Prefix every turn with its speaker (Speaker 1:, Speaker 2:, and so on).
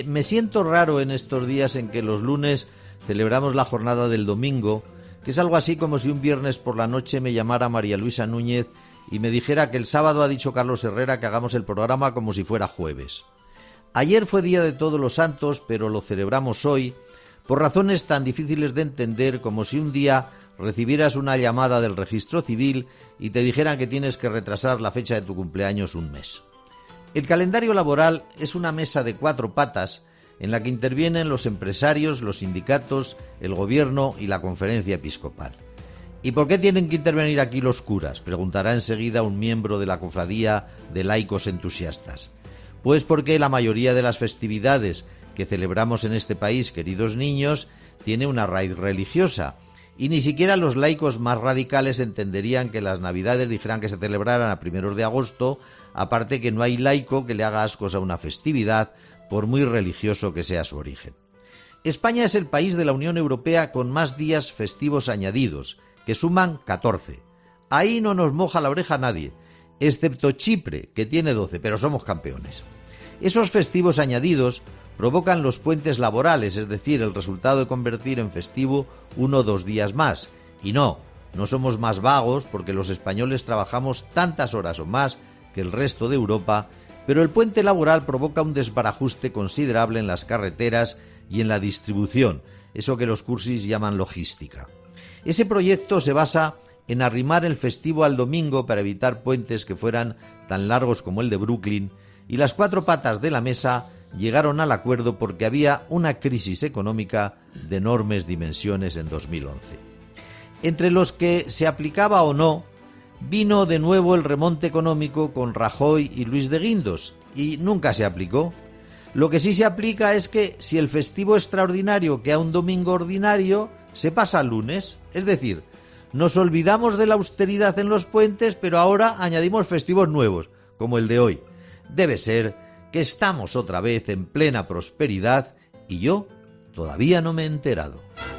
Speaker 1: Me siento raro en estos días en que los lunes celebramos la jornada del domingo, que es algo así como si un viernes por la noche me llamara María Luisa Núñez y me dijera que el sábado ha dicho Carlos Herrera que hagamos el programa como si fuera jueves. Ayer fue Día de Todos los Santos, pero lo celebramos hoy por razones tan difíciles de entender como si un día recibieras una llamada del registro civil y te dijeran que tienes que retrasar la fecha de tu cumpleaños un mes. El calendario laboral es una mesa de 4 patas en la que intervienen los empresarios, los sindicatos, el gobierno y la conferencia episcopal. ¿Y por qué tienen que intervenir aquí los curas?, preguntará enseguida un miembro de la cofradía de laicos entusiastas. Pues porque la mayoría de las festividades que celebramos en este país, queridos niños, tiene una raíz religiosa, y ni siquiera los laicos más radicales entenderían que las Navidades dijeran que se celebraran a 1 de agosto, aparte que no hay laico que le haga ascos a una festividad, por muy religioso que sea su origen. España es el país de la Unión Europea con más días festivos añadidos, que suman 14. Ahí no nos moja la oreja nadie, excepto Chipre, que tiene 12, pero somos campeones. Esos festivos añadidos provocan los puentes laborales, es decir, el resultado de convertir en festivo 1 o 2 días más. Y no somos más vagos porque los españoles trabajamos tantas horas o más que el resto de Europa, pero el puente laboral provoca un desbarajuste considerable en las carreteras y en la distribución, eso que los cursis llaman logística. Ese proyecto se basa en arrimar el festivo al domingo para evitar puentes que fueran tan largos como el de Brooklyn, y las 4 patas de la mesa llegaron al acuerdo porque había una crisis económica de enormes dimensiones en 2011. Entre los que se aplicaba o no, vino de nuevo el remonte económico con Rajoy y Luis de Guindos, y nunca se aplicó. Lo que sí se aplica es que si el festivo extraordinario queda un domingo ordinario, se pasa al lunes. Es decir, nos olvidamos de la austeridad en los puentes, pero ahora añadimos festivos nuevos, como el de hoy. Debe ser que estamos otra vez en plena prosperidad y yo todavía no me he enterado.